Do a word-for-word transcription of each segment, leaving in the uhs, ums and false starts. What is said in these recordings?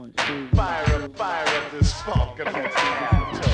Fire up, fire up this funk and let's get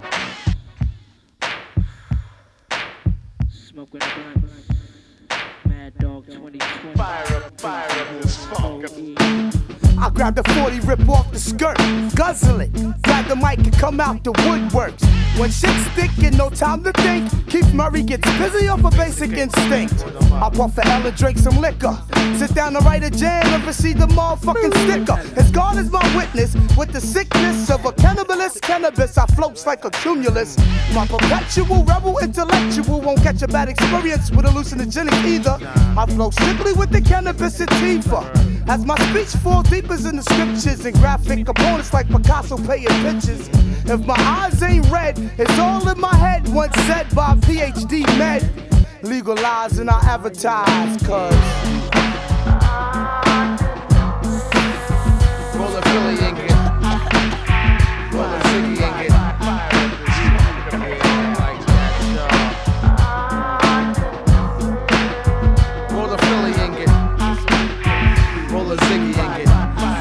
Smoking a blunt, Mad Dog twenty twenty. Fire up, fire up this funk. I grab the forty, rip off the skirt, guzzle it. Grab the mic and come out the woodworks. When shit's stickin', no time to think. Keith Murray gets busy off a basic instinct. I puff a L and drink some liquor. Sit down to write a jam and receive the motherfucking sticker. As God is my witness, with the sickness of a cannibalist cannabis, I floats like a cumulus. My perpetual rebel intellectual won't catch a bad experience with hallucinogenic either. I flow strictly with the cannabis sativa. As my speech falls deep as in the scriptures and graphic components like Picasso painting pictures. If my eyes ain't red, it's all in my head. Once said by a P H D med. Legalize and I advertise, cause roll a Philly and get roll a Ziggy and get roll a Philly and get roll a Ziggy and get.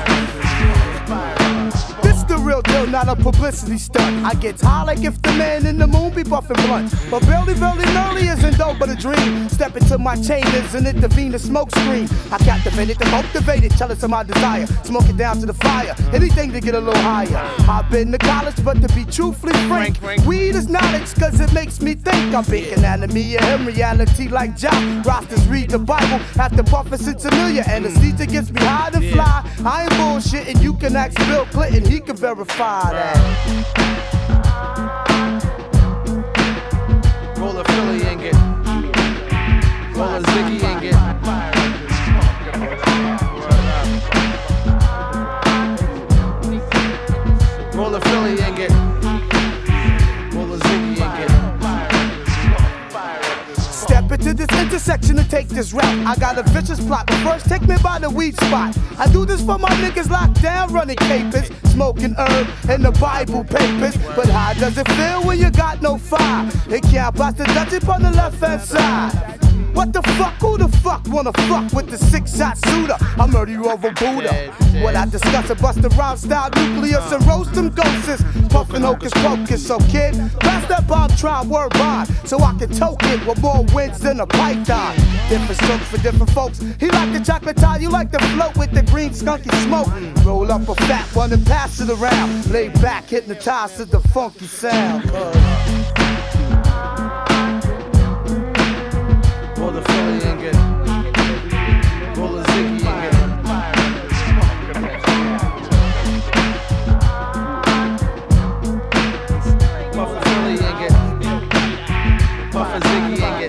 this the real deal, not a publicity stunt. I get high like if the man in the moon be buffing blunts. But barely, barely, early isn't dope but a dream. Step into my chambers and it the Venus smoke screen. I captivate it, motivate it, jealous of my desire. Smoke it down to the fire, anything to get a little higher. I've been to college, but to be truthfully frank, weed is knowledge cause it makes me think. I'm big anatomy of him, reality like John. Rosters read the Bible, after puffin' it's familiar. Anesthesia gets me high to fly. I ain't bullshitting, you can ask Bill Clinton, he can verify that. Roll a Philly and get roll a Ziggy and get roll a Philly and get roll a Ziggy and get. Step into this intersection and take this route. I got a vicious plot, but first take me by the weed spot. I do this for my niggas locked down, running capers, smoking herb and the Bible papers. But how does it feel when you got no fire? It can't bust the Dutch up on the left hand side. What the fuck? Who the fuck wanna fuck with the six-shot shooter? I murder you over Buddha. What I discuss, a bust the rhyme style nucleus and roast them ghosts. Puffin' hocus pocus, so kid, pass that bomb, try word bond, so I can toke it with more wins than a python. Different strokes for different folks. He like the chocolate tie, you like to float with the green skunky smoke. Roll up a fat one and pass it around. Lay back, hypnotized to the funky sound. Roll a Philly and get roll a Ziggy and get puff a Philly and get puff a Ziggy and get